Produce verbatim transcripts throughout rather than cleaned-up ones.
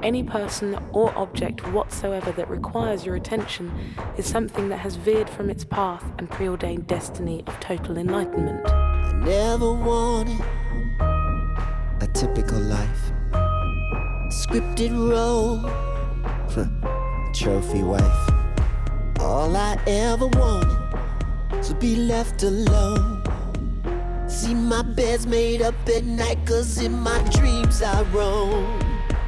any person or object whatsoever that requires your attention is something that has veered from its path and preordained destiny of total enlightenment. I never wanted a typical life, scripted role, trophy wife. All I ever wanted was to be left alone. See my bed's made up at night, cause in my dreams I roam.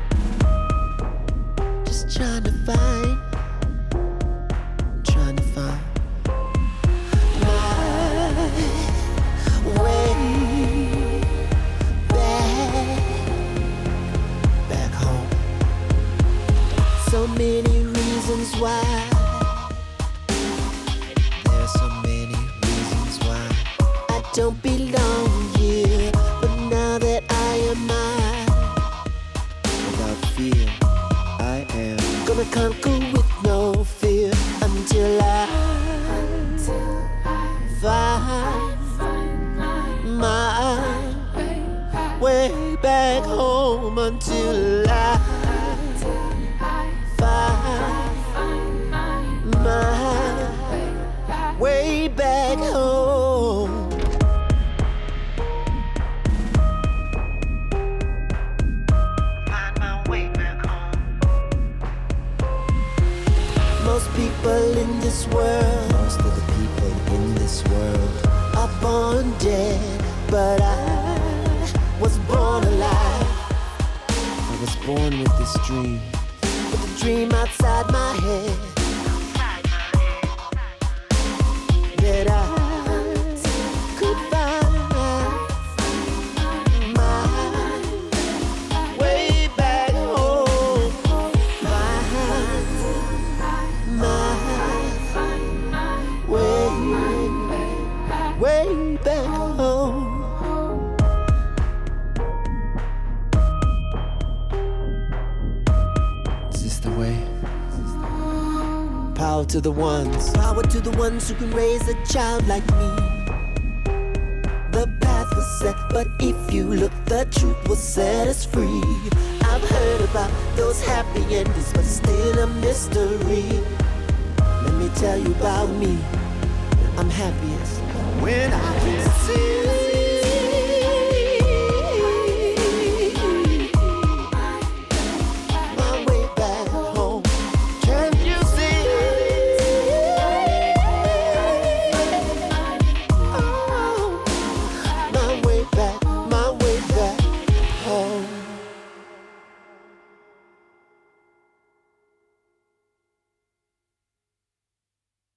Just trying to find, trying to find my way back, back home. So many reasons why. There's so many reasons why I don't belong here. But now that I am mine, without fear, I am gonna conquer with no fear until I, until I find, find my way back home. Until I, until I find, find my way back home. Most people in this world, most of the people in this world are born dead, but I was born alive. I was born with this dream, with a dream outside my head, that I could find my way back home. My way, way back home. Is this the way? Power to the ones, power to the ones who can raise a child like me. The path was set, but if you look, the truth will set us free. I've heard about those happy endings, but still a mystery. Let me tell you about me. I'm happiest when I can see